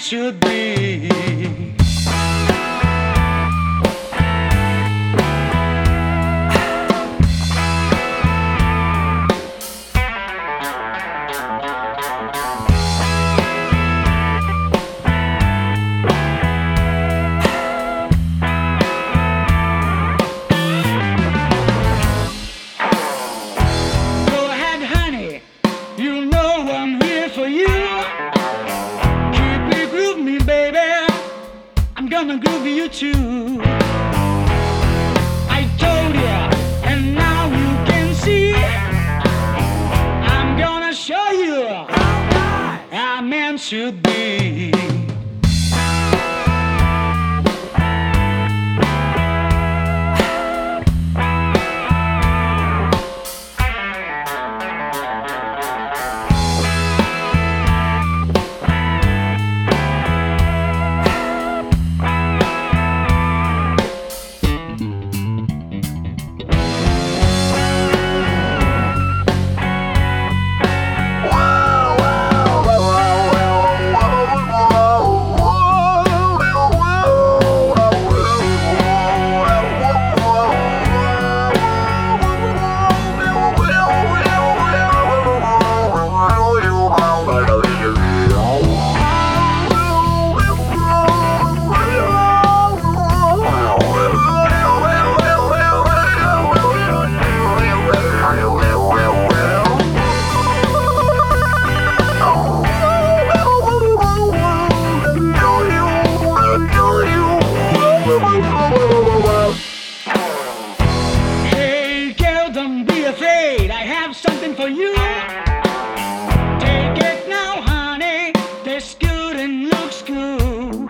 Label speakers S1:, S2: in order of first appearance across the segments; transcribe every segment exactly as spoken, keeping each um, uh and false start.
S1: should be. You know I'm here for you. Keep it groove me, baby. I'm gonna groove you too. I told you, and now you can see. I'm gonna show you how a man should be. Hey girl, don't be afraid, I have something for you. Take it now, honey, tastes good and looks good.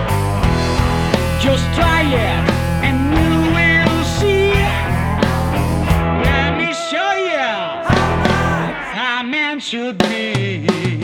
S1: Just try it and you will see. Let me show you how a man should be.